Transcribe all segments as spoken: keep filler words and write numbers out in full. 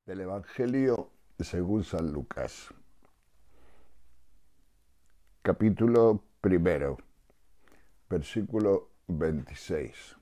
Del Evangelio según San Lucas. Capítulo primero, versículo veintiséis.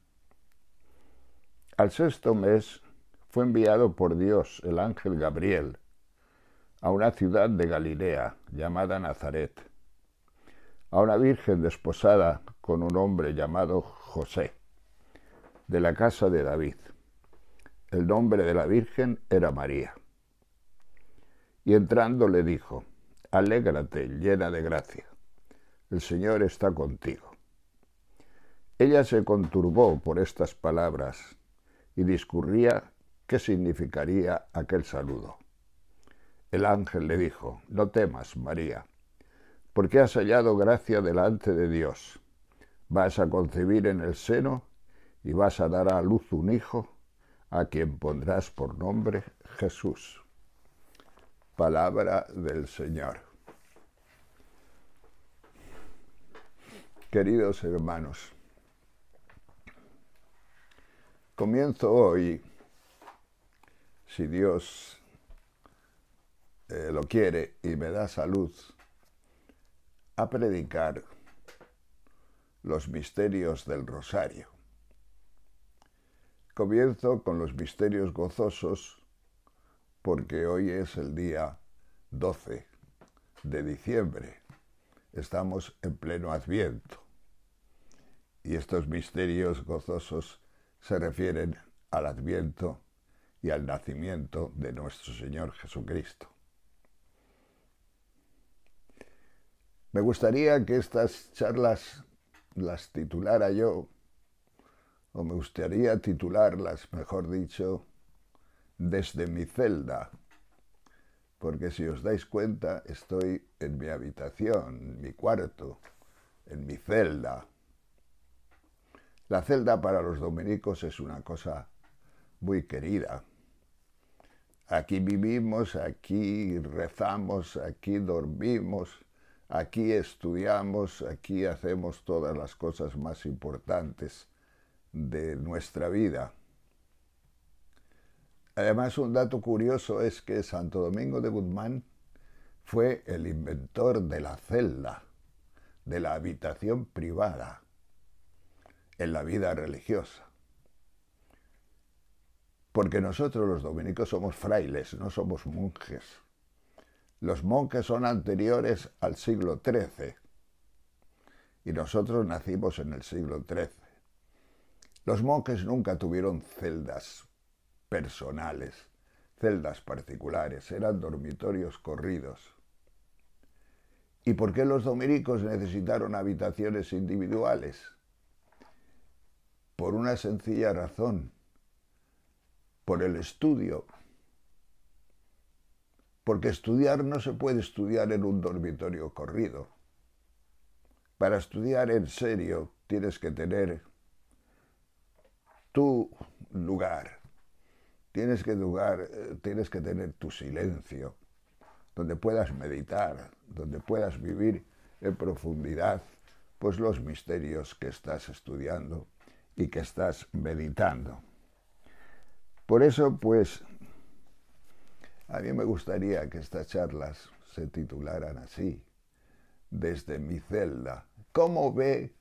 Al sexto mes fue enviado por Dios el ángel Gabriel a una ciudad de Galilea llamada Nazaret, a una virgen desposada con un hombre llamado José, de la casa de David. El nombre de la virgen era María. Y entrando le dijo: Alégrate, llena de gracia, el Señor está contigo. Ella se conturbó por estas palabras y discurría qué significaría aquel saludo. El ángel le dijo: No temas, María, porque has hallado gracia delante de Dios. Vas a concebir en el seno y vas a dar a luz un hijo, a quien pondrás por nombre Jesús. Palabra del Señor. Queridos hermanos, comienzo hoy, si Dios eh, lo quiere y me da salud, a predicar los misterios del Rosario. Comienzo con los misterios gozosos porque hoy es el día doce de diciembre. Estamos en pleno Adviento y estos misterios gozosos se refieren al Adviento y al nacimiento de nuestro Señor Jesucristo. Me gustaría que estas charlas las titulara yo, o me gustaría titularlas, mejor dicho, desde mi celda, porque si os dais cuenta, estoy en mi habitación, en mi cuarto, en mi celda. La celda para los dominicos es una cosa muy querida. Aquí vivimos, aquí rezamos, aquí dormimos, aquí estudiamos, aquí hacemos todas las cosas más importantes de nuestra vida. Además, un dato curioso es que Santo Domingo de Guzmán fue el inventor de la celda, de la habitación privada en la vida religiosa. Porque nosotros los dominicos somos frailes, no somos monjes. Los monjes son anteriores al siglo trece y nosotros nacimos en el siglo trece. Los monjes nunca tuvieron celdas personales, celdas particulares, eran dormitorios corridos. ¿Y por qué los dominicos necesitaron habitaciones individuales? Por una sencilla razón, por el estudio. Porque estudiar no se puede estudiar en un dormitorio corrido. Para estudiar en serio tienes que tener tu lugar. Tienes que, lugar, tienes que tener tu silencio, donde puedas meditar, donde puedas vivir en profundidad pues los misterios que estás estudiando y que estás meditando. Por eso, pues, a mí me gustaría que estas charlas se titularan así: Desde mi celda. ¿Cómo ve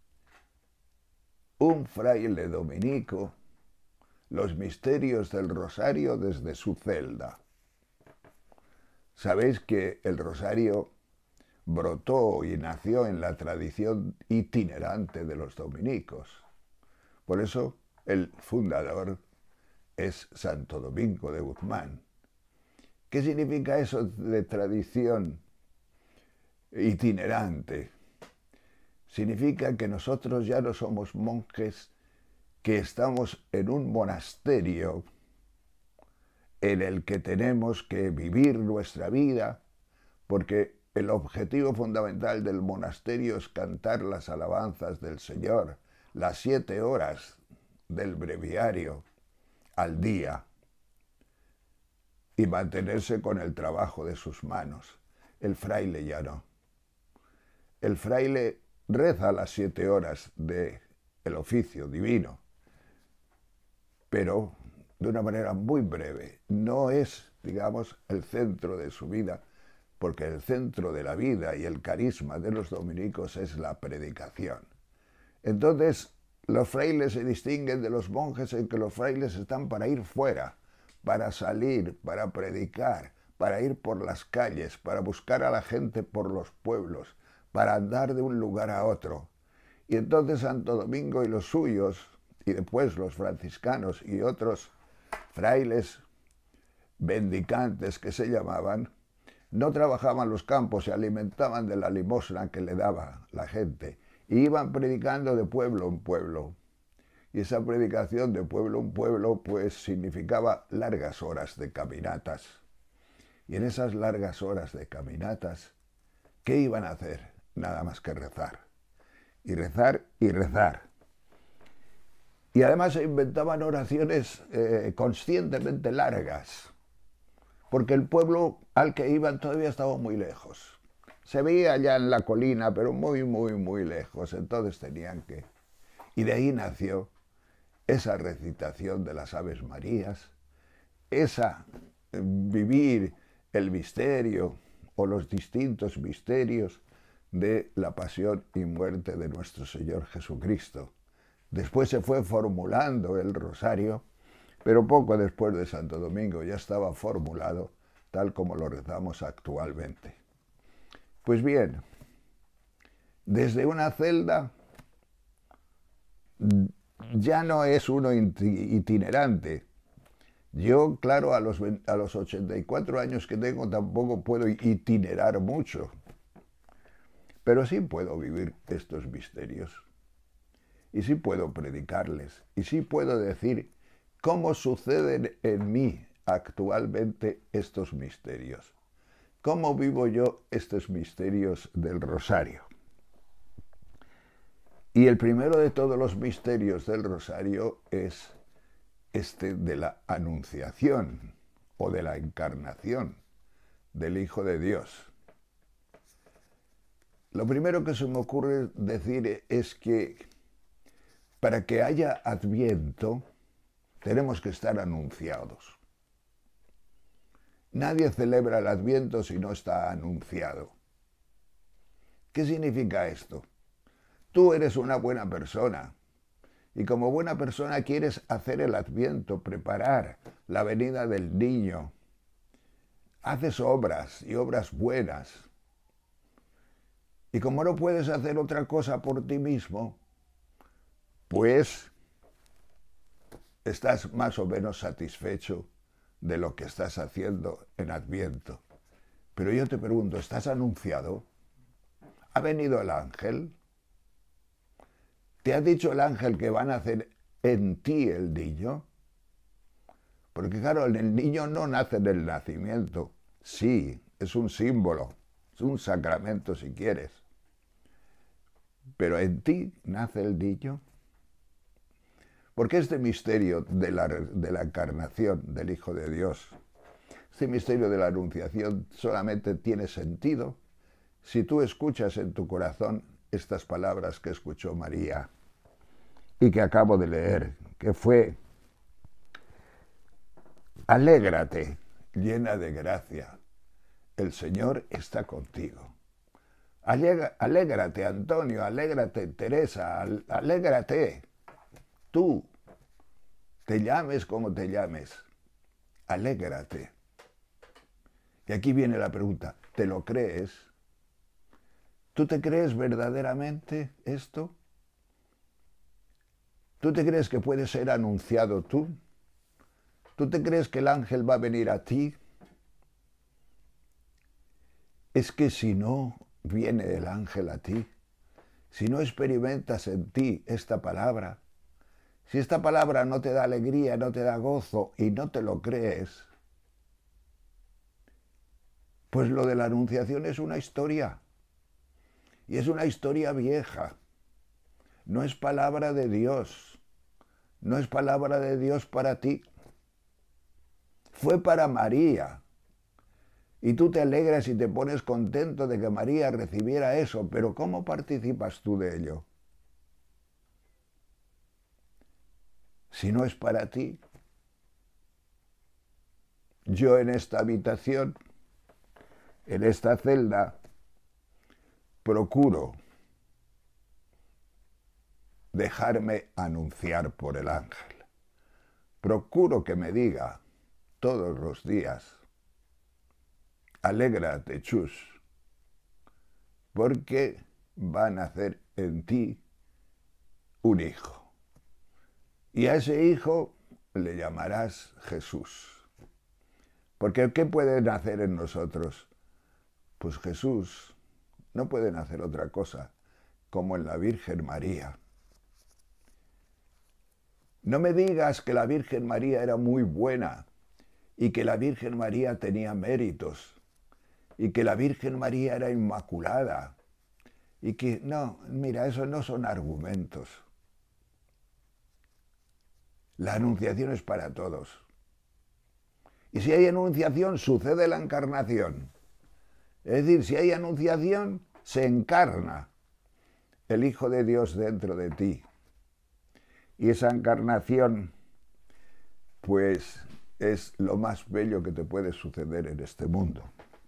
un fraile dominico los misterios del Rosario desde su celda? Sabéis que el Rosario brotó y nació en la tradición itinerante de los dominicos. Por eso el fundador es Santo Domingo de Guzmán. ¿Qué significa eso de tradición itinerante? Significa que nosotros ya no somos monjes que estamos en un monasterio en el que tenemos que vivir nuestra vida, porque el objetivo fundamental del monasterio es cantar las alabanzas del Señor, las siete horas del breviario al día, y mantenerse con el trabajo de sus manos. El fraile ya no. El fraile reza las siete horas del oficio divino, pero de una manera muy breve. No es, digamos, el centro de su vida, porque el centro de la vida y el carisma de los dominicos es la predicación. Entonces, los frailes se distinguen de los monjes en que los frailes están para ir fuera, para salir, para predicar, para ir por las calles, para buscar a la gente por los pueblos, para andar de un lugar a otro. Y entonces Santo Domingo y los suyos, y después los franciscanos y otros frailes mendicantes que se llamaban, no trabajaban los campos, se alimentaban de la limosna que le daba la gente, y iban predicando de pueblo en pueblo. Y esa predicación de pueblo en pueblo pues significaba largas horas de caminatas. Y en esas largas horas de caminatas, ¿qué iban a hacer? Nada más que rezar. Y rezar y rezar. Y además se inventaban oraciones eh, conscientemente largas, porque el pueblo al que iban todavía estaba muy lejos. Se veía allá en la colina, pero muy, muy, muy lejos. Entonces tenían que... Y de ahí nació esa recitación de las Aves Marías, esa eh, vivir el misterio o los distintos misterios de la pasión y muerte de nuestro Señor Jesucristo. Después se fue formulando el rosario, pero poco después de Santo Domingo ya estaba formulado tal como lo rezamos actualmente. Pues bien, desde una celda ya no es uno itinerante. Yo, claro, a los, a los ochenta y cuatro años que tengo tampoco puedo itinerar mucho, pero sí puedo vivir estos misterios. Y sí puedo predicarles, y sí puedo decir cómo suceden en mí actualmente estos misterios. ¿Cómo vivo yo estos misterios del rosario? Y el primero de todos los misterios del rosario es este de la anunciación o de la encarnación del Hijo de Dios. Lo primero que se me ocurre decir es que para que haya Adviento tenemos que estar anunciados. Nadie celebra el Adviento si no está anunciado. ¿Qué significa esto? Tú eres una buena persona y como buena persona quieres hacer el Adviento, preparar la venida del niño. Haces obras y obras buenas. Y como no puedes hacer otra cosa por ti mismo, pues estás más o menos satisfecho de lo que estás haciendo en Adviento. Pero yo te pregunto, ¿estás anunciado? ¿Ha venido el ángel? ¿Te ha dicho el ángel que van a hacer en ti el niño? Porque claro, el niño no nace del nacimiento. Sí, es un símbolo, es un sacramento si quieres. Pero en ti nace el niño. Porque este misterio de la, de la encarnación del Hijo de Dios, este misterio de la anunciación solamente tiene sentido si tú escuchas en tu corazón estas palabras que escuchó María y que acabo de leer, que fue: alégrate, llena de gracia, el Señor está contigo. Alégrate, Antonio, alégrate, Teresa, alégrate. Tú, te llames como te llames, alégrate. Y aquí viene la pregunta, ¿te lo crees? ¿Tú te crees verdaderamente esto? ¿Tú te crees que puedes ser anunciado tú? ¿Tú te crees que el ángel va a venir a ti? Es que si no viene el ángel a ti, si no experimentas en ti esta palabra, si esta palabra no te da alegría, no te da gozo y no te lo crees, pues lo de la anunciación es una historia. Y es una historia vieja. No es palabra de Dios. No es palabra de Dios para ti. Fue para María. Y tú te alegras y te pones contento de que María recibiera eso, pero ¿cómo participas tú de ello? Si no es para ti. yo en esta habitación, en esta celda, procuro dejarme anunciar por el ángel. Procuro que me diga todos los días, alégrate, Chus, porque va a nacer en ti un hijo. Y a ese hijo le llamarás Jesús. Porque ¿qué puede nacer en nosotros? Pues Jesús no puede nacer otra cosa, como en la Virgen María. No me digas que la Virgen María era muy buena y que la Virgen María tenía méritos y que la Virgen María era inmaculada y que, no, mira, eso no son argumentos. La anunciación es para todos. Y si hay anunciación, sucede la encarnación. Es decir, si hay anunciación, se encarna el Hijo de Dios dentro de ti. Y esa encarnación, pues, es lo más bello que te puede suceder en este mundo.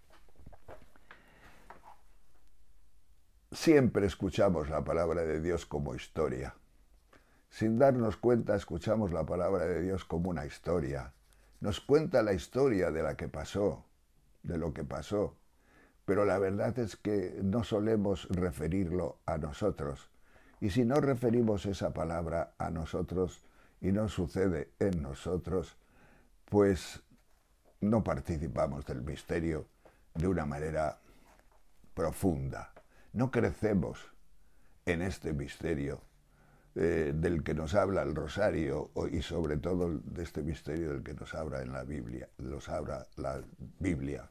Siempre escuchamos la palabra de Dios como historia. Sin darnos cuenta, escuchamos la palabra de Dios como una historia. Nos cuenta la historia de la que pasó, de lo que pasó. Pero la verdad es que no solemos referirlo a nosotros. Y si no referimos esa palabra a nosotros y no sucede en nosotros, pues no participamos del misterio de una manera profunda. No crecemos en este misterio eh, del que nos habla el rosario y sobre todo de este misterio del que nos habla en la Biblia, nos habla la Biblia.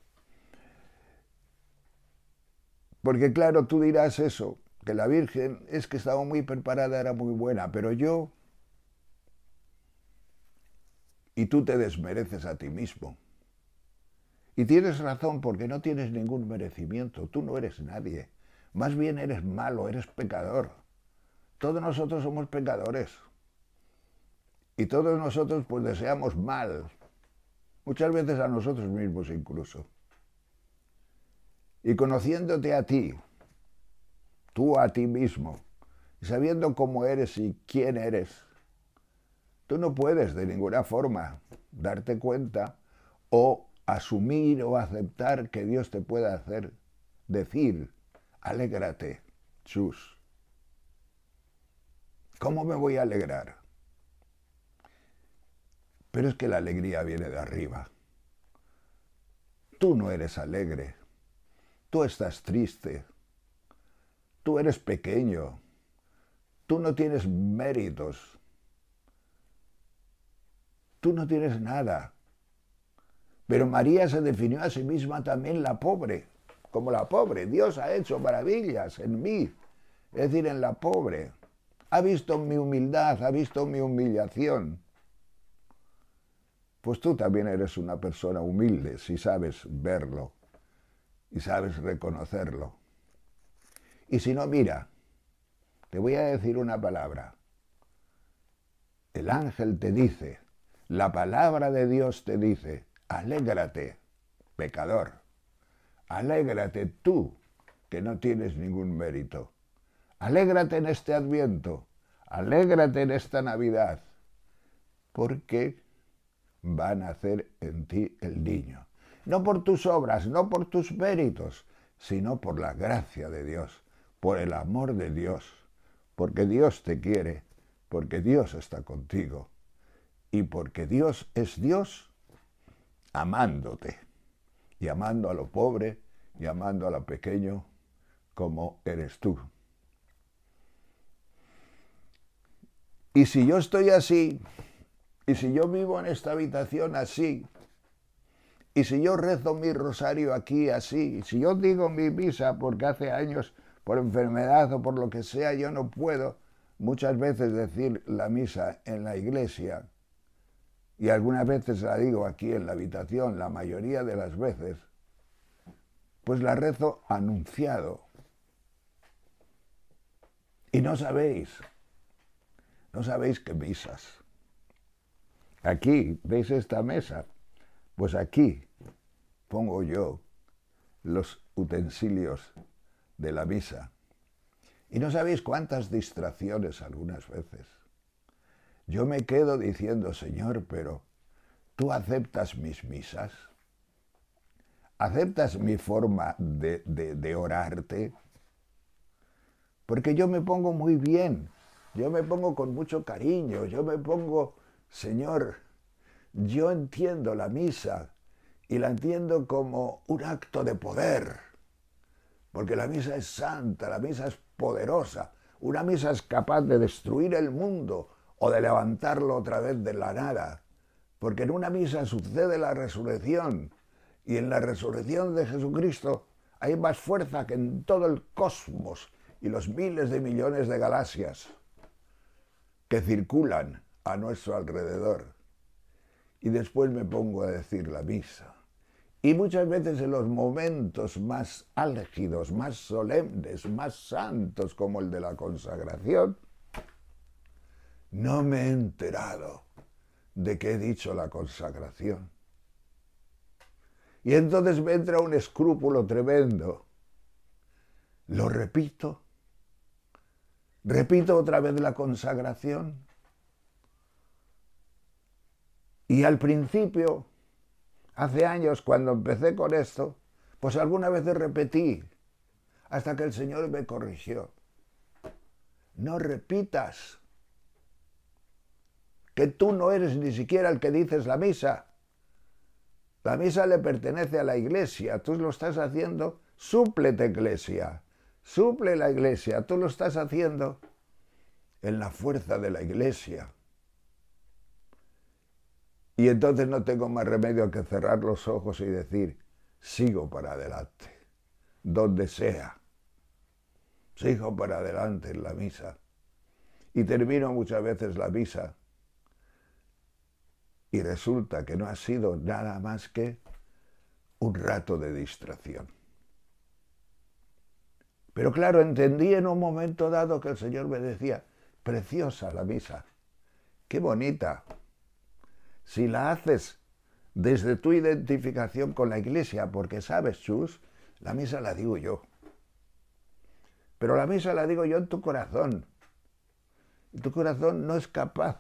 Porque claro, tú dirás eso, que la Virgen es que estaba muy preparada, era muy buena, pero yo... Y tú te desmereces a ti mismo. Y tienes razón porque no tienes ningún merecimiento, tú no eres nadie. Más bien eres malo, eres pecador. Todos nosotros somos pecadores. Y todos nosotros pues deseamos mal. Muchas veces a nosotros mismos incluso. Y conociéndote a ti, tú a ti mismo, y sabiendo cómo eres y quién eres, tú no puedes de ninguna forma darte cuenta o asumir o aceptar que Dios te pueda hacer decir, alégrate, Chus. ¿Cómo me voy a alegrar? Pero es que la alegría viene de arriba. Tú no eres alegre. Tú estás triste. Tú eres pequeño. Tú no tienes méritos. Tú no tienes nada. Pero María se definió a sí misma también la pobre, como la pobre. Dios ha hecho maravillas en mí, es decir, en la pobre. Ha visto mi humildad, ha visto mi humillación. Pues tú también eres una persona humilde si sabes verlo y sabes reconocerlo. Y si no, mira, te voy a decir una palabra. El ángel te dice, la palabra de Dios te dice, alégrate, pecador. Alégrate tú, que no tienes ningún mérito. Alégrate en este Adviento, alégrate en esta Navidad, porque va a nacer en ti el niño. No por tus obras, no por tus méritos, sino por la gracia de Dios, por el amor de Dios, porque Dios te quiere, porque Dios está contigo y porque Dios es Dios amándote y amando a lo pobre y amando a lo pequeño como eres tú. Y si yo estoy así, y si yo vivo en esta habitación así, y si yo rezo mi rosario aquí así, y si yo digo mi misa porque hace años por enfermedad o por lo que sea yo no puedo muchas veces decir la misa en la iglesia, y algunas veces la digo aquí en la habitación, la mayoría de las veces, pues la rezo anunciado. Y no sabéis, no sabéis qué misas. Aquí, ¿veis esta mesa? Pues aquí pongo yo los utensilios de la misa. Y no sabéis cuántas distracciones algunas veces. Yo me quedo diciendo, Señor, pero ¿tú aceptas mis misas? ¿Aceptas mi forma de, de, de orarte? Porque yo me pongo muy bien, yo me pongo con mucho cariño, yo me pongo, Señor, yo entiendo la misa y la entiendo como un acto de poder, porque la misa es santa, la misa es poderosa, una misa es capaz de destruir el mundo o de levantarlo otra vez de la nada, porque en una misa sucede la resurrección y en la resurrección de Jesucristo hay más fuerza que en todo el cosmos y los miles de millones de galaxias que circulan a nuestro alrededor. Y después me pongo a decir la misa. Y muchas veces en los momentos más álgidos, más solemnes, más santos, como el de la consagración, no me he enterado de que he dicho la consagración. Y entonces me entra un escrúpulo tremendo. Lo repito. Repito otra vez la consagración. Y al principio, hace años, cuando empecé con esto, pues algunas veces repetí, hasta que el Señor me corrigió. No repitas, que tú no eres ni siquiera el que dices la misa. La misa le pertenece a la Iglesia, tú lo estás haciendo, súplete Iglesia. Suple la Iglesia, tú lo estás haciendo en la fuerza de la Iglesia. Y entonces no tengo más remedio que cerrar los ojos y decir, sigo para adelante, donde sea. Sigo para adelante en la misa. Y termino muchas veces la misa y resulta que no ha sido nada más que un rato de distracción. Pero claro, entendí en un momento dado que el Señor me decía, preciosa la misa, qué bonita. Si la haces desde tu identificación con la Iglesia, porque sabes, Chus, la misa la digo yo. Pero la misa la digo yo en tu corazón. Y tu corazón no es capaz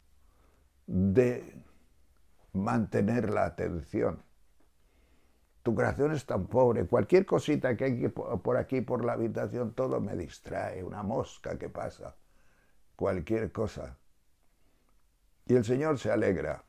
de mantener la atención. Tu corazón es tan pobre, cualquier cosita que hay por aquí, por la habitación, todo me distrae, una mosca que pasa, cualquier cosa. Y el Señor se alegra.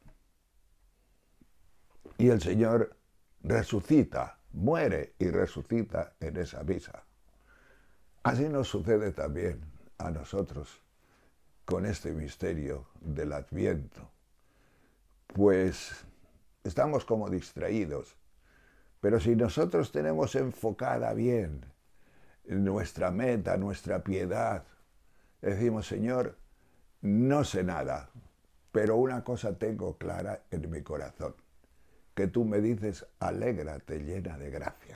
Y el Señor resucita, muere y resucita en esa misa. Así nos sucede también a nosotros con este misterio del Adviento. Pues estamos como distraídos. Pero si nosotros tenemos enfocada bien nuestra meta, nuestra piedad, decimos, Señor, no sé nada, pero una cosa tengo clara en mi corazón, que tú me dices, alégrate llena de gracia.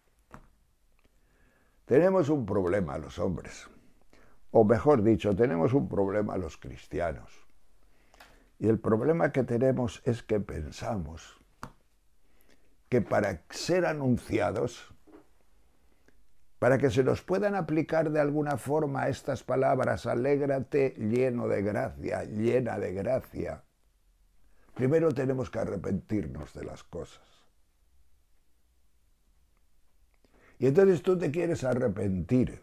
Tenemos un problema los hombres, o mejor dicho, tenemos un problema los cristianos. Y el problema que tenemos es que pensamos que para ser anunciados, para que se nos puedan aplicar de alguna forma estas palabras, alégrate lleno de gracia, llena de gracia, primero tenemos que arrepentirnos de las cosas. Y entonces tú te quieres arrepentir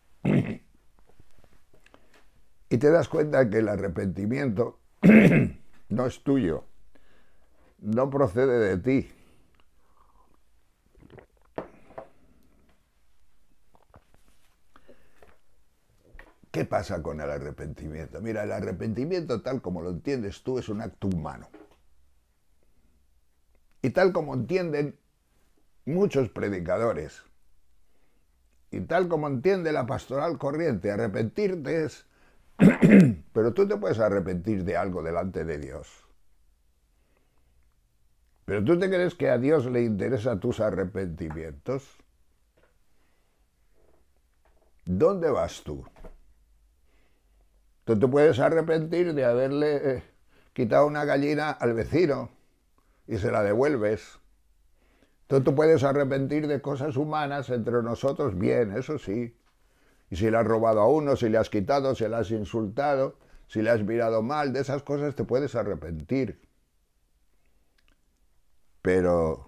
y te das cuenta que el arrepentimiento no es tuyo, no procede de ti. ¿Qué pasa con el arrepentimiento? Mira, el arrepentimiento, tal como lo entiendes tú, es un acto humano. Y tal como entienden muchos predicadores, y tal como entiende la pastoral corriente, arrepentirte es... Pero tú te puedes arrepentir de algo delante de Dios. ¿Pero tú te crees que a Dios le interesan tus arrepentimientos? ¿Dónde vas tú? Tú te puedes arrepentir de haberle eh, quitado una gallina al vecino, y se la devuelves. Tú te puedes arrepentir de cosas humanas entre nosotros, bien, eso sí. Y si le has robado a uno, si le has quitado, si le has insultado, si le has mirado mal, de esas cosas te puedes arrepentir. Pero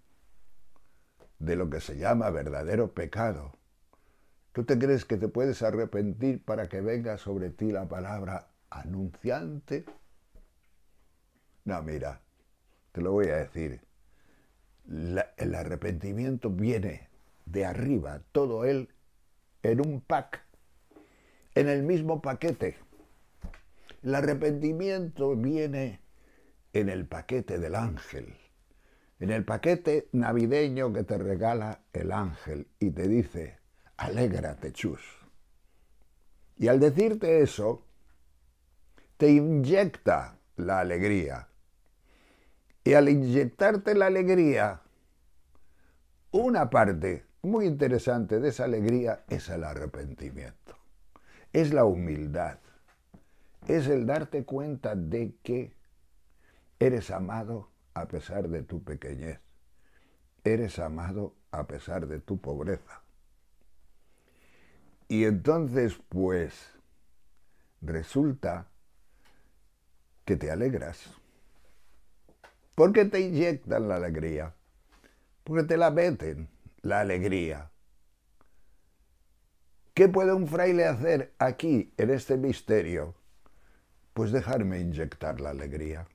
de lo que se llama verdadero pecado, ¿tú te crees que te puedes arrepentir para que venga sobre ti la palabra anunciante? No, mira, te lo voy a decir. La, el arrepentimiento viene de arriba, todo él en un pack, en el mismo paquete. El arrepentimiento viene en el paquete del ángel, en el paquete navideño que te regala el ángel y te dice, alégrate, chus. Y al decirte eso, te inyecta la alegría. Y al inyectarte la alegría, una parte muy interesante de esa alegría es el arrepentimiento. Es la humildad. Es el darte cuenta de que eres amado a pesar de tu pequeñez. Eres amado a pesar de tu pobreza. Y entonces, pues, resulta que te alegras. ¿Por qué te inyectan la alegría? Porque te la meten, la alegría. ¿Qué puede un fraile hacer aquí, en este misterio? Pues dejarme inyectar la alegría.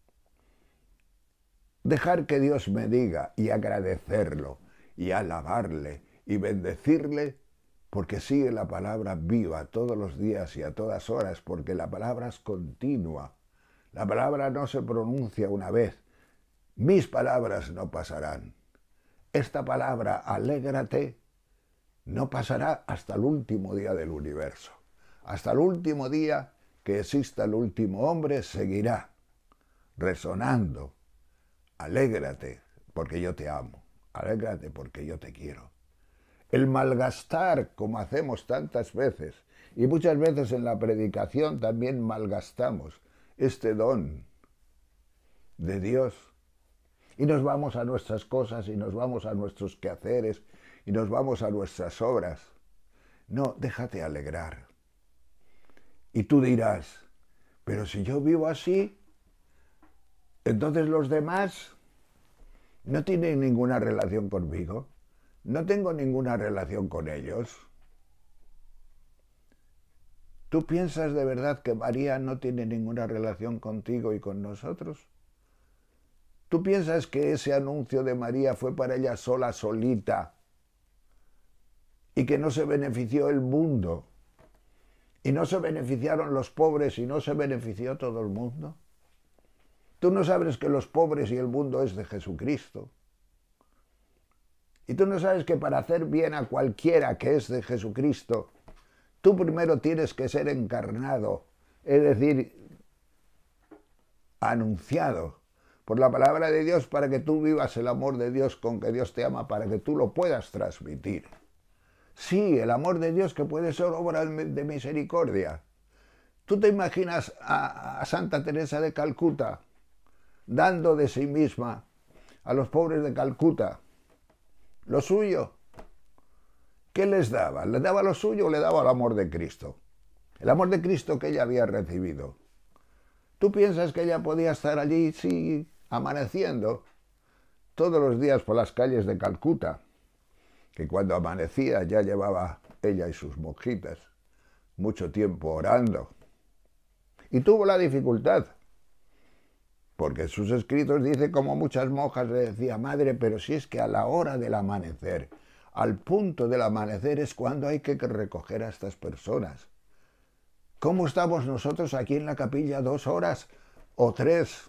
Dejar que Dios me diga y agradecerlo, y alabarle, y bendecirle, porque sigue la palabra viva todos los días y a todas horas, porque la palabra es continua. La palabra no se pronuncia una vez. Mis palabras no pasarán. Esta palabra, alégrate, no pasará hasta el último día del universo. Hasta el último día que exista el último hombre, seguirá resonando. Alégrate porque yo te amo. Alégrate porque yo te quiero. El malgastar, como hacemos tantas veces, y muchas veces en la predicación también malgastamos este don de Dios. Y nos vamos a nuestras cosas, y nos vamos a nuestros quehaceres, y nos vamos a nuestras obras. No, déjate alegrar. Y tú dirás, pero si yo vivo así, entonces los demás no tienen ninguna relación conmigo. No tengo ninguna relación con ellos. ¿Tú piensas de verdad que María no tiene ninguna relación contigo y con nosotros? ¿Tú piensas que ese anuncio de María fue para ella sola, solita, y que no se benefició el mundo, y no se beneficiaron los pobres, y no se benefició todo el mundo? Tú no sabes que los pobres y el mundo es de Jesucristo. Y tú no sabes que para hacer bien a cualquiera que es de Jesucristo, tú primero tienes que ser encarnado, es decir, anunciado por la palabra de Dios para que tú vivas el amor de Dios con que Dios te ama, para que tú lo puedas transmitir. Sí, el amor de Dios que puede ser obra de misericordia. ¿Tú te imaginas a, a Santa Teresa de Calcuta dando de sí misma a los pobres de Calcuta lo suyo? ¿Qué les daba? ¿Le daba lo suyo o le daba el amor de Cristo? El amor de Cristo que ella había recibido. ¿Tú piensas que ella podía estar allí, sí, amaneciendo todos los días por las calles de Calcuta? Que cuando amanecía ya llevaba ella y sus monjitas mucho tiempo orando. Y tuvo la dificultad, porque en sus escritos dice como muchas monjas le decía, madre, pero si es que a la hora del amanecer, al punto del amanecer es cuando hay que recoger a estas personas. ¿Cómo estamos nosotros aquí en la capilla dos horas o tres?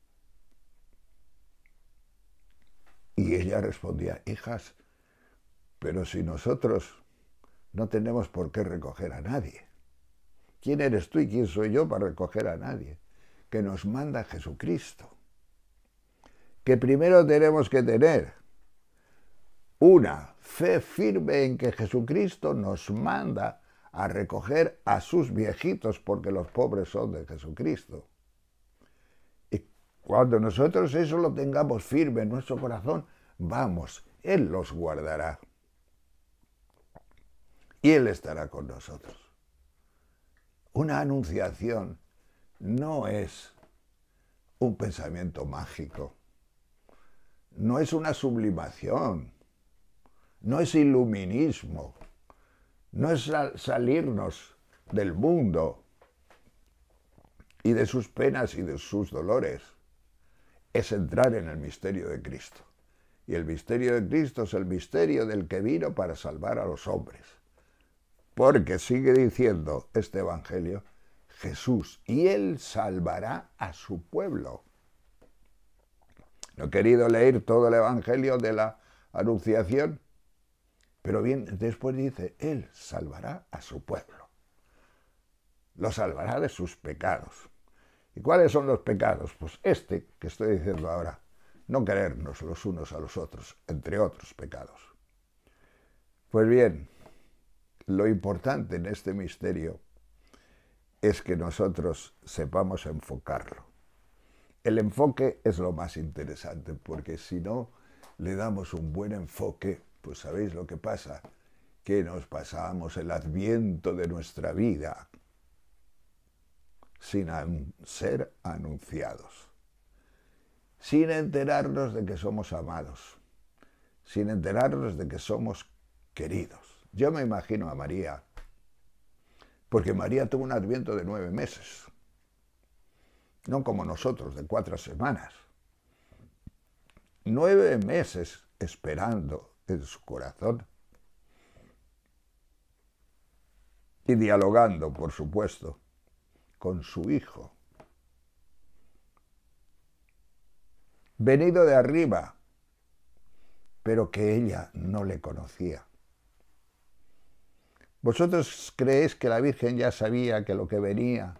Y ella respondía, hijas, pero si nosotros no tenemos por qué recoger a nadie. ¿Quién eres tú y quién soy yo para recoger a nadie? Que nos manda Jesucristo. Que primero tenemos que tener una fe firme en que Jesucristo nos manda a recoger a sus viejitos, porque los pobres son de Jesucristo. Y Cuando nosotros eso lo tengamos firme en nuestro corazón, vamos, Él los guardará. Y Él estará con nosotros. Una anunciación no es un pensamiento mágico, no es una sublimación, no es iluminismo, no es salirnos del mundo y de sus penas y de sus dolores, es entrar en el misterio de Cristo. Y el misterio de Cristo es el misterio del que vino para salvar a los hombres. Porque sigue diciendo este Evangelio, Jesús, y Él salvará a su pueblo. No he querido leer todo el Evangelio de la Anunciación, pero bien, después dice, Él salvará a su pueblo. Lo salvará de sus pecados. ¿Y cuáles son los pecados? Pues este que estoy diciendo ahora, no querernos los unos a los otros, entre otros pecados. Pues bien, lo importante en este misterio es que nosotros sepamos enfocarlo. El enfoque es lo más interesante, porque si no le damos un buen enfoque, pues ¿sabéis lo que pasa? Que nos pasamos el adviento de nuestra vida sin ser anunciados, sin enterarnos de que somos amados, sin enterarnos de que somos queridos. Yo me imagino a María, porque María tuvo un adviento de nueve meses, no como nosotros, de cuatro semanas. Nueve meses esperando en su corazón y dialogando, por supuesto, con su hijo. Venido de arriba, pero que ella no le conocía. ¿Vosotros creéis que la Virgen ya sabía que lo que venía?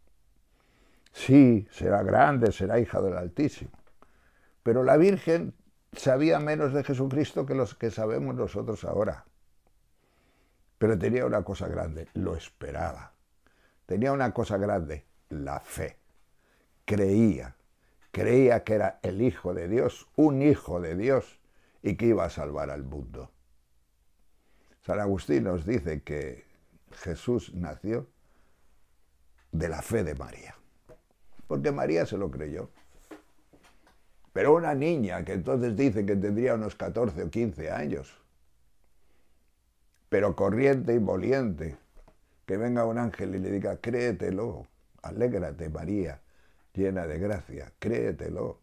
Sí, será grande, será hija del Altísimo. Pero la Virgen sabía menos de Jesucristo que los que sabemos nosotros ahora. Pero tenía una cosa grande, lo esperaba. Tenía una cosa grande, la fe. Creía, creía que era el Hijo de Dios, un Hijo de Dios, y que iba a salvar al mundo. San Agustín nos dice que Jesús nació de la fe de María, porque María se lo creyó. Pero una niña que entonces dice que tendría unos catorce o quince años, pero corriente y moliente, que venga un ángel y le diga, créetelo, alégrate María, llena de gracia, créetelo.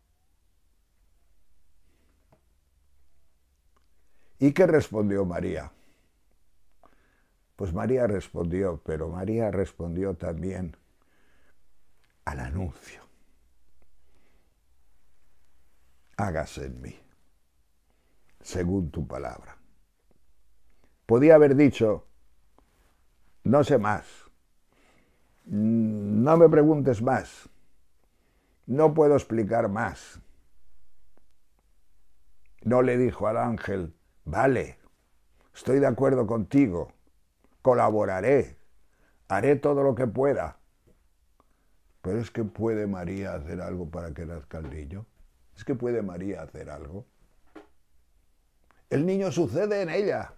¿Y qué respondió María? Pues María respondió, pero María respondió también al anuncio. Hágase en mí, según tu palabra. Podía haber dicho, no sé más, no me preguntes más, no puedo explicar más. No le dijo al ángel, vale, estoy de acuerdo contigo, colaboraré, haré todo lo que pueda. Pero es que ¿puede María hacer algo para que nazca el niño? ¿Es que puede María hacer algo? El niño sucede en ella.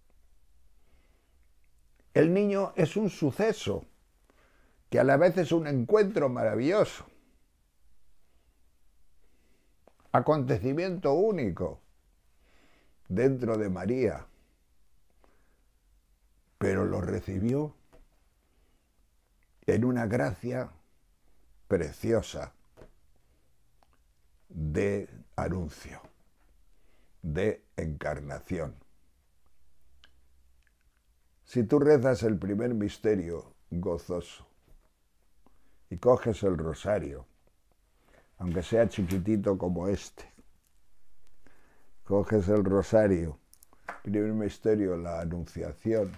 El niño es un suceso, que a la vez es un encuentro maravilloso. Acontecimiento único dentro de María. Pero lo recibió en una gracia preciosa de anuncio, de encarnación. Si tú rezas el primer misterio gozoso y coges el rosario, aunque sea chiquitito como este, coges el rosario, primer misterio, la Anunciación,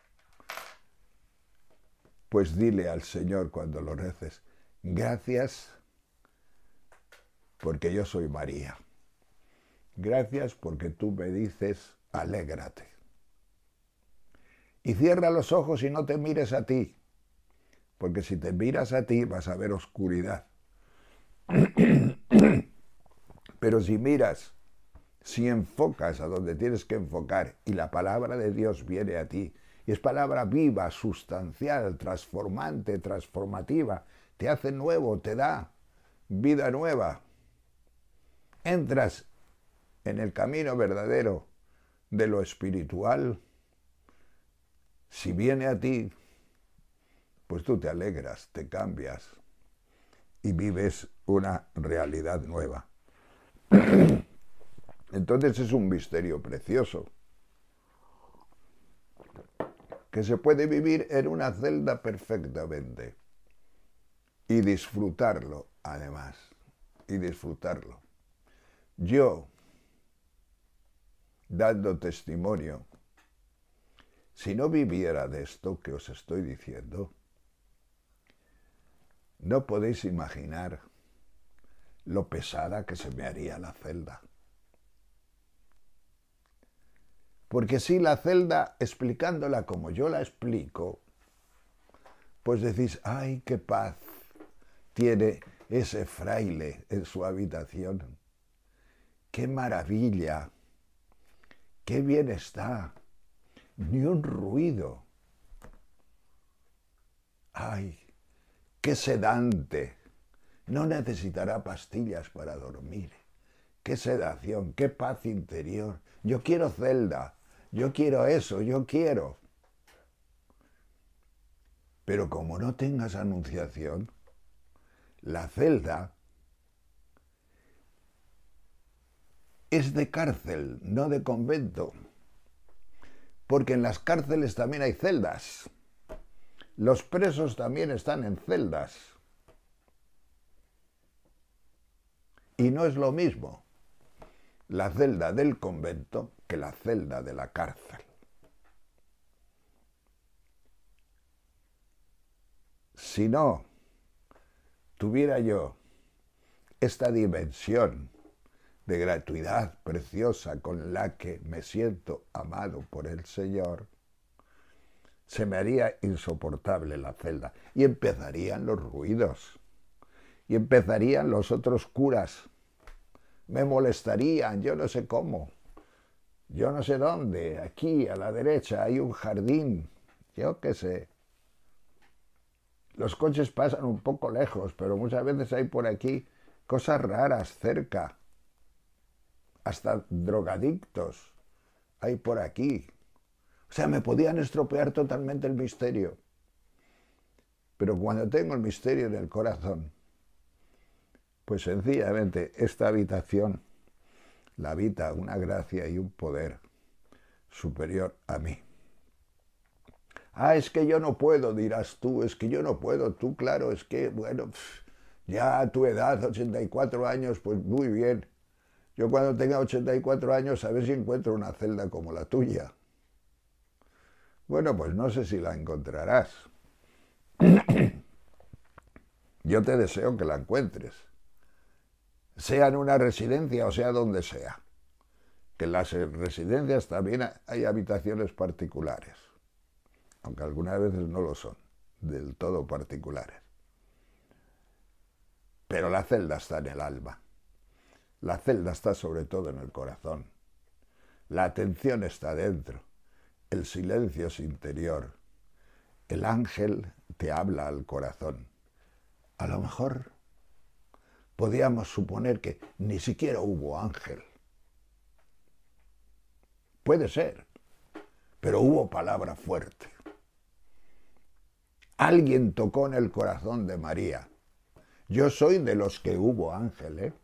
pues dile al Señor cuando lo reces, gracias porque yo soy María. Gracias porque tú me dices, alégrate. Y cierra los ojos y no te mires a ti, porque si te miras a ti vas a ver oscuridad. Pero si miras, si enfocas a donde tienes que enfocar y la palabra de Dios viene a ti, y es palabra viva, sustancial, transformante, transformativa, te hace nuevo, te da vida nueva, entras en el camino verdadero de lo espiritual, si viene a ti, pues tú te alegras, te cambias y vives una realidad nueva. Entonces es un misterio precioso que se puede vivir en una celda perfectamente y disfrutarlo, además, y disfrutarlo. Yo, dando testimonio, si no viviera de esto que os estoy diciendo, no podéis imaginar lo pesada que se me haría la celda. Porque si la celda, explicándola como yo la explico, pues decís, ¡ay, qué paz tiene ese fraile en su habitación! ¡Qué maravilla! ¡Qué bien está! Ni un ruido. ¡Ay, qué sedante! No necesitará pastillas para dormir. ¡Qué sedación! ¡Qué paz interior! Yo quiero celda. Yo quiero eso, yo quiero. Pero como no tengas anunciación, la celda es de cárcel, no de convento. Porque en las cárceles también hay celdas. Los presos también están en celdas. Y no es lo mismo la celda del convento que la celda de la cárcel. Si no tuviera yo esta dimensión de gratuidad preciosa con la que me siento amado por el Señor, se me haría insoportable la celda y empezarían los ruidos y empezarían los otros curas, me molestarían, yo no sé cómo, yo no sé dónde, aquí a la derecha hay un jardín, yo qué sé. Los coches pasan un poco lejos, pero muchas veces hay por aquí cosas raras cerca. Hasta drogadictos hay por aquí. O sea, me podían estropear totalmente el misterio. Pero cuando tengo el misterio en el corazón, pues sencillamente esta habitación la habita una gracia y un poder superior a mí. Ah, es que yo no puedo, dirás tú, es que yo no puedo, tú, claro, es que, bueno, ya a tu edad, ochenta y cuatro años, pues muy bien. Yo cuando tenga ochenta y cuatro años, a ver si encuentro una celda como la tuya. Bueno, pues no sé si la encontrarás. Yo te deseo que la encuentres. Sea en una residencia o sea donde sea. Que en las residencias también hay habitaciones particulares. Aunque algunas veces no lo son, del todo particulares. Pero la celda está en el alma. La celda está sobre todo en el corazón. La atención está dentro. El silencio es interior. El ángel te habla al corazón. A lo mejor podíamos suponer que ni siquiera hubo ángel. Puede ser, pero hubo palabra fuerte. Alguien tocó en el corazón de María. Yo soy de los que hubo ángel, ¿eh?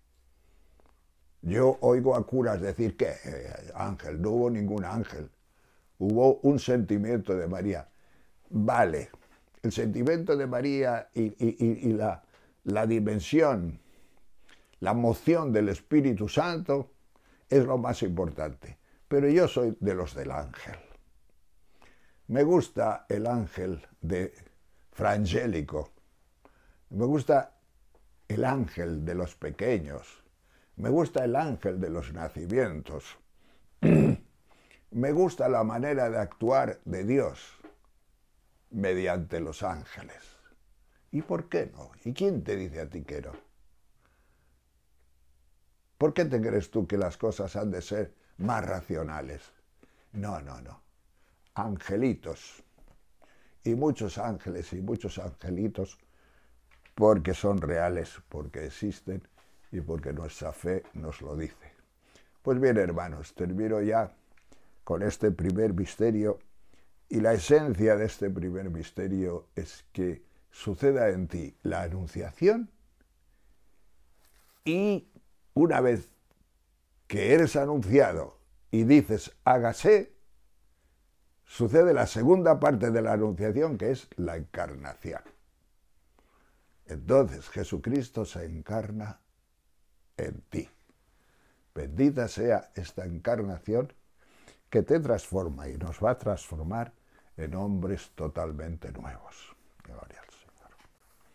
Yo oigo a curas decir que eh, ángel, no hubo ningún ángel. Hubo un sentimiento de María. Vale, el sentimiento de María y, y, y la, la dimensión, la moción del Espíritu Santo es lo más importante. Pero yo soy de los del ángel. Me gusta el ángel de Frangélico. Me gusta el ángel de los pequeños. Me gusta el ángel de los nacimientos. Me gusta la manera de actuar de Dios mediante los ángeles. ¿Y por qué no? ¿Y quién te dice a ti que no? ¿Por qué te crees tú que las cosas han de ser más racionales? No, no, no. Angelitos. Y muchos ángeles y muchos angelitos porque son reales, porque existen y porque nuestra fe nos lo dice. Pues bien, hermanos, termino ya con este primer misterio y la esencia de este primer misterio es que suceda en ti la anunciación y una vez que eres anunciado y dices hágase, sucede la segunda parte de la anunciación, que es la encarnación. Entonces Jesucristo se encarna en ti. Bendita sea esta encarnación que te transforma y nos va a transformar en hombres totalmente nuevos. Gloria.